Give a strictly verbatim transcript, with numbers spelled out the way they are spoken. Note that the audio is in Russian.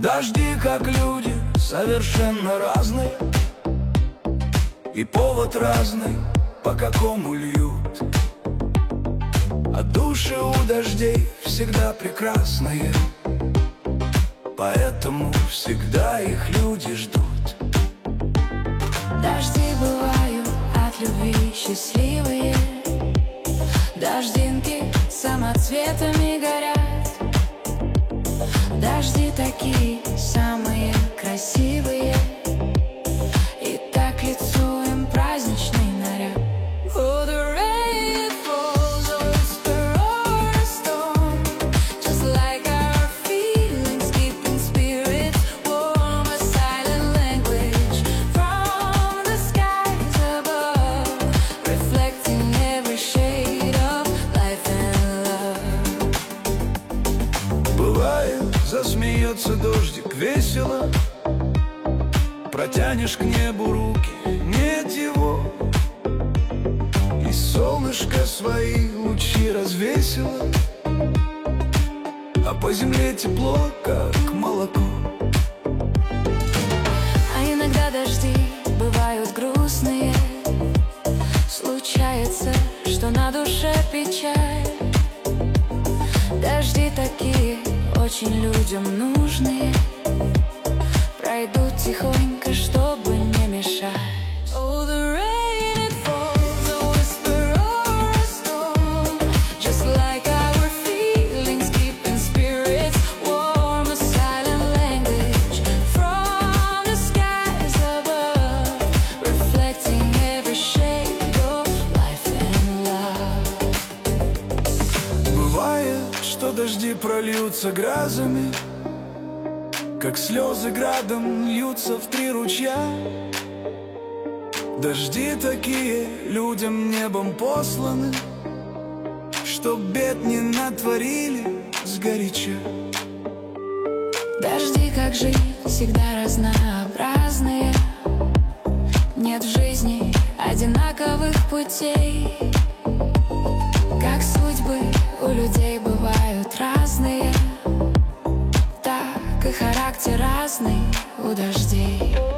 Дожди, как люди, совершенно разные, и повод разный, по какому льют. А души у дождей всегда прекрасные, поэтому всегда их люди ждут. Дожди бывают от любви счастливые, дождинки самоцветами горят. Дожди такие самые красивые, и так лицу им праздничный наряд. Oh, the rain, it falls, a whisper or a storm, just like our feelings, keeping spirits warm. A silent language from the skies above, reflecting every shade of life and love. Бывает, засмеется дождик весело, протянешь к небу руки, нет его, и солнышко свои лучи развесило, а по земле тепло, как молоко. А иногда дожди бывают грустные, случается, что на душе печаль. Дожди такие очень людям нужные, пройдут тихонько, чтобы не мешать. Oh, the rain, it falls, a whisper or a storm, just like our feelings, keeping spirits warm. A silent language from the skies above, reflecting every shade of life and love. Бывает, что дожди прольются грозами, как слезы градом льются в три ручья. Дожди такие людям небом посланы, чтоб бед не натворили сгоряча. Дожди, как жизнь, всегда разнообразные, нет в жизни одинаковых путей. Как судьбы у людей бывают разные, так и характер разный у дождей.